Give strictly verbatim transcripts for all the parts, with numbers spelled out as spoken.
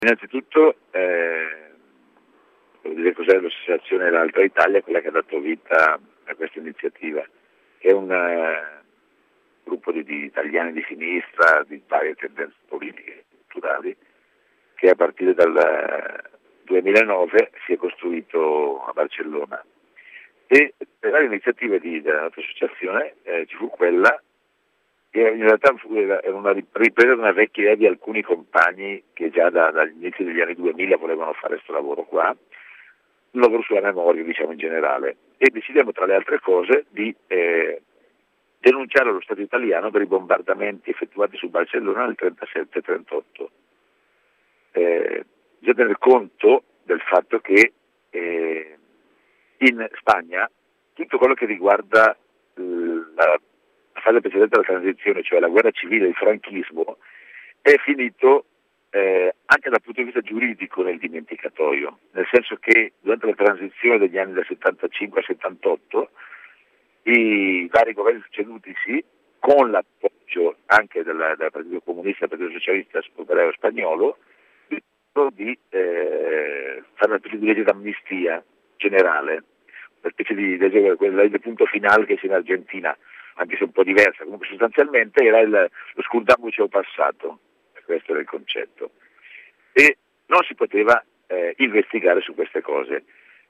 Innanzitutto, eh, devo dire cos'è l'associazione L'Altra Italia, quella che ha dato vita a questa iniziativa, che è un uh, gruppo di, di italiani di sinistra, di varie tendenze politiche e culturali, che a partire dal uh, duemilanove si è costruito a Barcellona. E per le iniziative di, della nostra associazione eh, ci fu quella che in realtà era una ripresa di una vecchia idea di alcuni compagni che già da, dagli inizi degli anni duemila volevano fare questo lavoro qua, un lavoro sulla memoria, diciamo, in generale, e decidiamo tra le altre cose di eh, denunciare lo Stato italiano per i bombardamenti effettuati su Barcellona nel trentasette trentotto. Eh, bisogna tener conto del fatto che eh, in Spagna tutto quello che riguarda la la fase precedente alla transizione, cioè la guerra civile, il franchismo, è finito eh, anche dal punto di vista giuridico nel dimenticatoio, nel senso che durante la transizione degli anni del settantacinque al settantotto i vari governi succedutisi, con l'appoggio anche del, del Partito Comunista e del Partito Socialista Obrero Spagnolo, di eh, fare una specie di legge d'amnistia generale, una specie di legge, quella legge punto finale che c'è in Argentina, anche se un po' diversa, comunque sostanzialmente era il, lo scurdabuceo passato, questo era il concetto, e non si poteva eh, investigare su queste cose.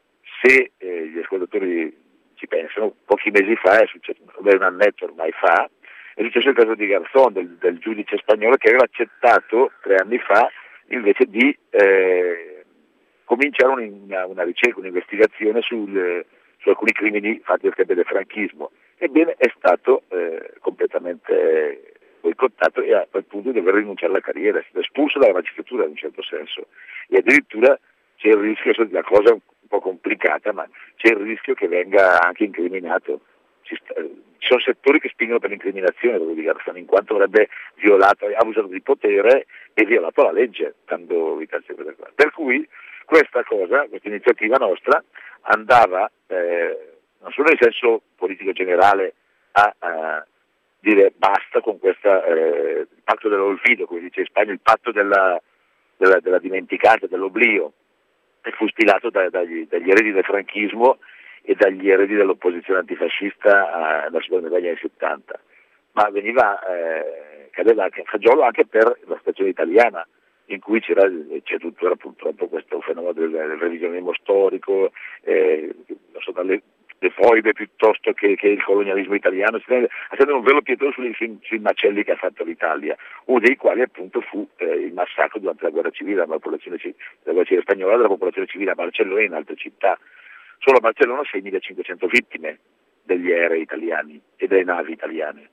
Se eh, gli ascoltatori ci pensano, pochi mesi fa, è successo, un annetto ormai fa, è successo il caso di Garzón, del, del giudice spagnolo, che aveva accettato tre anni fa invece di eh, cominciare una, una ricerca, un'investigazione sul, su alcuni crimini fatti al tempo del franchismo. Ebbene, è stato eh, completamente boicottato e a quel punto di dover rinunciare alla carriera, è stato espulso dalla magistratura in un certo senso, e addirittura c'è il rischio, è una cosa un po' complicata, ma c'è il rischio che venga anche incriminato. Ci, sta, ci sono settori che spingono per l'incriminazione di Garzón, in quanto avrebbe violato, ha abusato di potere e violato la legge, dando vita a queste cose. Per cui questa cosa, questa iniziativa nostra andava eh, non solo nel senso politico generale a, a dire basta con questo eh, patto dell'olvido, come dice in Spagna, il patto della, della, della dimenticanza, dell'oblio, che fu stilato da, dagli, dagli eredi del franchismo e dagli eredi dell'opposizione antifascista alla seconda metà degli anni settanta, ma veniva, eh, cadeva anche in fagiolo anche per la situazione italiana, in cui c'era, c'è tuttora purtroppo questo fenomeno del, del revisionismo storico, eh, non so, dalle le foibe piuttosto che, che il colonialismo italiano, si stende un velo pietoso sui, sui, sui macelli che ha fatto l'Italia, uno dei quali appunto fu eh, il massacro durante la guerra civile, la popolazione, la guerra civile spagnola della popolazione civile a Barcellona e in altre città. Solo a Barcellona seimilacinquecento vittime degli aerei italiani e delle navi italiane.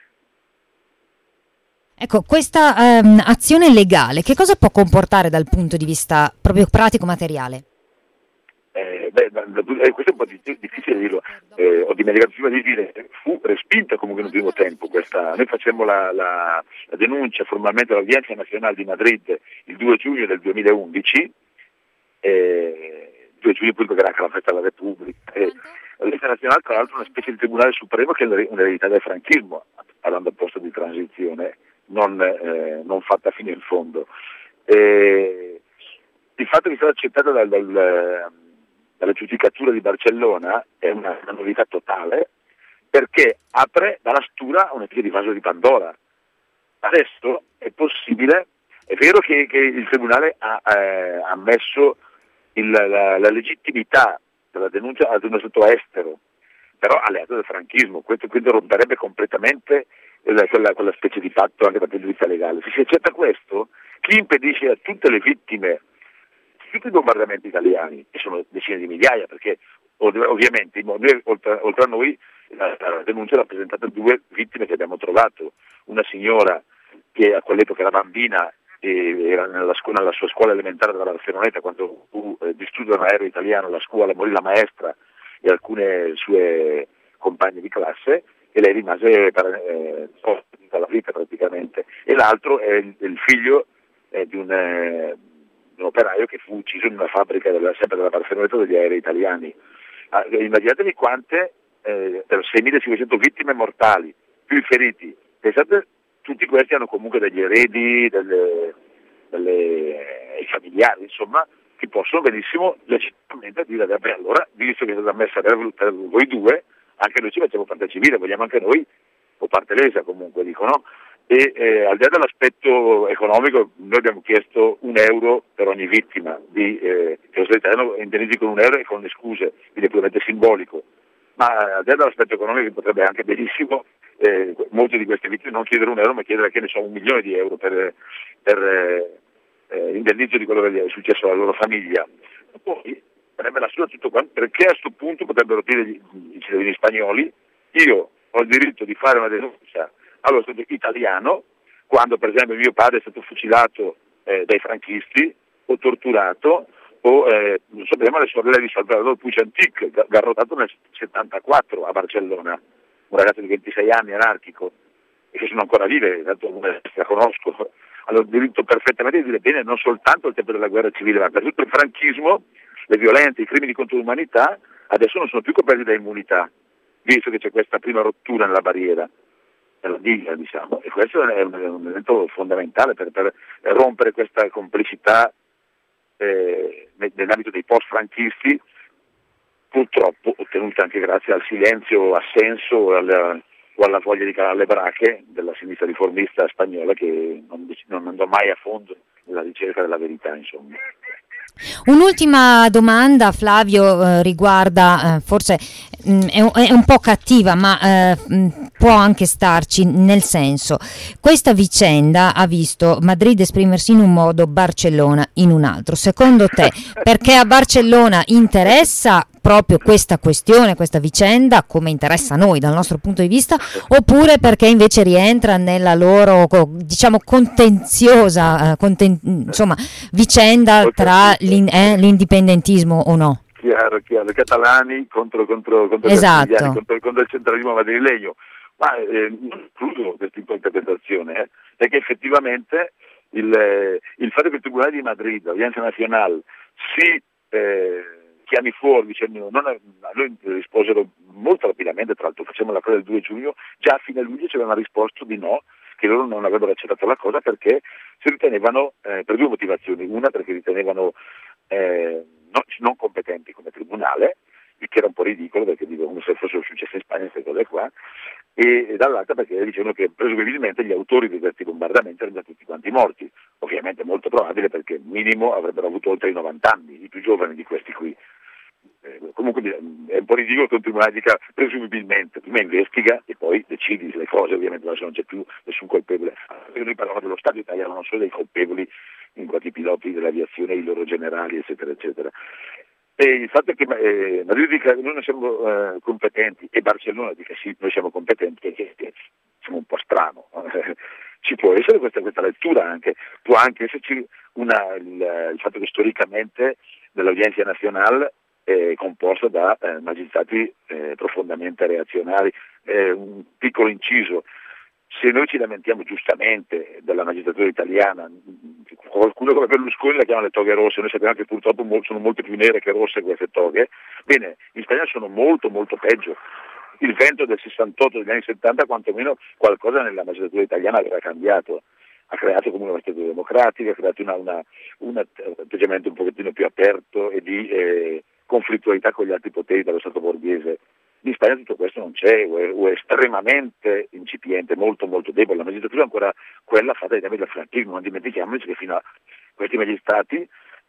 Ecco, questa ehm, azione legale che cosa può comportare dal punto di vista proprio pratico-materiale? Eh, beh, questo è un po' difficile dirlo, eh, ho dimenticato prima di dire, fu respinta comunque nel primo tempo questa, noi facemmo la, la, la denuncia formalmente all'Audienza Nazionale di Madrid il due giugno del duemilaundici, eh, due giugno appunto che era anche la festa della Repubblica, eh, l'Audienza Nazionale tra l'altro è una specie di tribunale supremo che è un'eredità del franchismo, parlando a posto di transizione, non, eh, non fatta fino in fondo. Eh, il fatto che sia stata accettata dal, dal dalla giudicatura di Barcellona è una, una novità totale, perché apre dalla stura una specie di vaso di Pandora. Adesso è possibile, è vero che, che il Tribunale ha eh, ammesso il, la, la legittimità della denuncia ad uno Stato estero, però alleato del franchismo, questo quindi romperebbe completamente quella, quella, quella specie di patto anche dal punto di vista legale. Se si accetta questo, chi impedisce a tutte le vittime tutti i bombardamenti italiani, che sono decine di migliaia, perché ovviamente noi, oltre, oltre a noi la, la denuncia ha rappresentato due vittime che abbiamo trovato, una signora che a quell'epoca era bambina e era nella, scuola, nella sua scuola elementare della Barceloneta quando fu eh, distrutto da un aereo italiano la scuola, morì la maestra e alcune sue compagne di classe e lei rimase eh, dalla vita praticamente, e l'altro è il, il figlio eh, di un... Eh, un operaio che fu ucciso in una fabbrica della, sempre della Barcelloneta degli aerei italiani. Ah, immaginatevi quante, eh, per seimilacinquecento vittime mortali, più i feriti. Pensate, tutti questi hanno comunque degli eredi, delle, dalle, ai familiari, insomma, che possono benissimo legittimamente dire, vabbè, allora, visto che è stata messa per, per voi due, anche noi ci facciamo parte civile, vogliamo anche noi, o parte lesa comunque, dicono. E eh, al di là dell'aspetto economico, noi abbiamo chiesto un euro per ogni vittima, di, eh, che lo Stato italiano indennizzi con un euro e con le scuse, quindi è puramente simbolico. Ma al di là dell'aspetto economico potrebbe anche benissimo eh, molte di queste vittime non chiedere un euro, ma chiedere che ne so un milione di euro per, per eh, eh, indennizzo di quello che è successo alla loro famiglia. E poi sarebbe l'assurdo tutto quanto, perché a questo punto potrebbero dire gli, i cittadini spagnoli: io ho il diritto di fare una denuncia allo Stato italiano quando per esempio mio padre è stato fucilato eh, dai franchisti o torturato, o eh, non sappiamo le sorelle di Salvador Puig-Antich, garrotato nel settantaquattro a Barcellona, un ragazzo di ventisei anni anarchico, e che sono ancora vive, tanto la conosco, hanno il diritto perfettamente di dire bene non soltanto al tempo della guerra civile, ma per tutto il franchismo, le violenze, i crimini contro l'umanità, adesso non sono più coperti da immunità, visto che c'è questa prima rottura nella barriera, nella diga, diciamo, e questo è un, un elemento fondamentale per, per rompere questa complicità eh, nell'ambito dei post-franchisti, purtroppo ottenuta anche grazie al silenzio assenso o alla, o alla voglia di calare le brache della sinistra riformista spagnola, che non, non andò mai a fondo nella ricerca della verità, insomma. Un'ultima domanda, Flavio, eh, riguarda, eh, forse mh, è, un, è un po' cattiva, ma eh, mh, può anche starci, nel senso, questa vicenda ha visto Madrid esprimersi in un modo, Barcellona in un altro. Secondo te, perché a Barcellona interessa proprio questa questione, questa vicenda, come interessa a noi dal nostro punto di vista, oppure perché invece rientra nella loro, diciamo, contenziosa, conten- insomma, vicenda tra l'in- eh, l'indipendentismo o no? Chiaro, chiaro, i catalani contro, contro, contro Esatto. gli italiani, contro, contro il centralismo madrilegno, ma eh, non escludo questa interpretazione, eh, perché effettivamente il, eh, il fatto che il Tribunale di Madrid, l'Audienza Nazionale, si eh, chiami fuori dicendo, non, a noi risposero molto rapidamente, tra l'altro facciamo la cosa del due giugno, già a fine luglio ci avevano risposto di no, che loro non avrebbero accettato la cosa perché si ritenevano, eh, per due motivazioni: una perché ritenevano eh, non, non competenti come tribunale, il che era un po' ridicolo perché dico come se fossero successe in Spagna queste cose qua, e, e dall'altra perché dicevano che presumibilmente gli autori di questi bombardamenti erano già tutti quanti morti, ovviamente molto probabile perché minimo avrebbero avuto oltre i novanta anni, i più giovani di questi qui. Eh, comunque è un po' ridicolo che un tribunale dica presumibilmente, prima investiga e poi decidi le cose, ovviamente adesso non c'è più nessun colpevole. Noi parliamo dello Stato italiano, non solo dei colpevoli in quanto i piloti dell'aviazione, i loro generali, eccetera, eccetera. E il fatto è che eh, Madrid dica noi non siamo eh, competenti e Barcellona dica sì, noi siamo competenti, perché siamo un po' strano. Ci può essere questa, questa lettura anche, può anche esserci una, il, il fatto che storicamente dell'Audienza Nazionale è composta da eh, magistrati eh, profondamente reazionari. Eh, un piccolo inciso: se noi ci lamentiamo giustamente della magistratura italiana, qualcuno come Berlusconi la chiama le toghe rosse, noi sappiamo che purtroppo sono molto più nere che rosse queste toghe, bene, in Spagna sono molto molto peggio. Il vento del sessantotto, degli anni settanta, quantomeno qualcosa nella magistratura italiana aveva cambiato, ha creato come una magistratura democratica, ha creato una, una, un atteggiamento un pochettino più aperto e di eh, conflittualità con gli altri poteri dello Stato borghese. In Spagna tutto questo non c'è, o è, o è estremamente incipiente, molto molto debole. La magistratura è ancora quella fatta dai tempi del franchismo, non dimentichiamoci che fino a questi magistrati,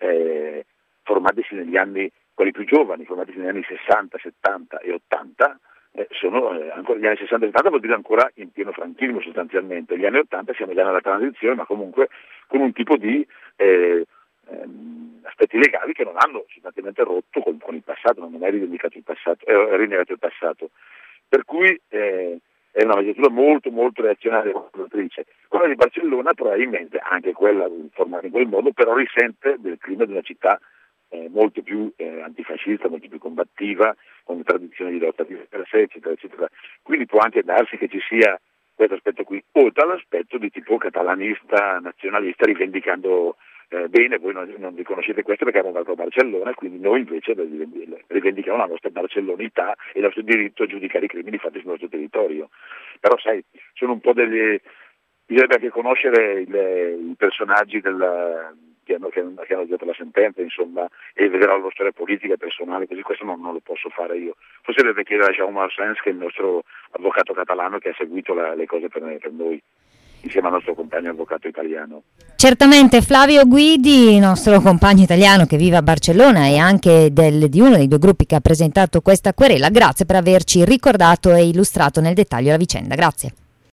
eh, formatisi negli anni, quelli più giovani, formatisi negli anni sessanta, settanta e ottanta, eh, sono eh, ancora gli anni sessanta e settanta, vuol dire ancora in pieno franchismo sostanzialmente. Gli anni ottanta siamo già nella transizione, ma comunque con un tipo di eh, ehm, aspetti legali che non hanno sostanzialmente rotto con, con il passato, non è rivendicato il passato, è rinnegato il passato. Per cui eh, è una magistratura molto molto reazionaria e conservatrice. Quella di Barcellona probabilmente, anche quella formata in quel modo, però risente del clima di una città eh, molto più eh, antifascista, molto più combattiva, con tradizioni di lotta di per sé, eccetera, eccetera. Quindi può anche darsi che ci sia questo aspetto qui, oltre all'aspetto di tipo catalanista, nazionalista, rivendicando eh, bene, voi non, non riconoscete questo perché abbiamo dato a Barcellona, quindi noi invece rivendichiamo la nostra barcellonità e il nostro diritto a giudicare i crimini fatti sul nostro territorio. Però sai, sono un po' delle bisognerebbe anche conoscere il, i personaggi del, che, hanno, che, hanno, che hanno dato la sentenza, insomma, e vedere la loro storia politica e personale, così questo non, non lo posso fare io. Forse deve chiedere a Jaume Arsens, che è il nostro avvocato catalano che ha seguito la, le cose per, per noi, insieme al nostro compagno avvocato italiano. Certamente Flavio Guidi, nostro compagno italiano che vive a Barcellona e anche del, di uno dei due gruppi che ha presentato questa querela, grazie per averci ricordato e illustrato nel dettaglio la vicenda. Grazie.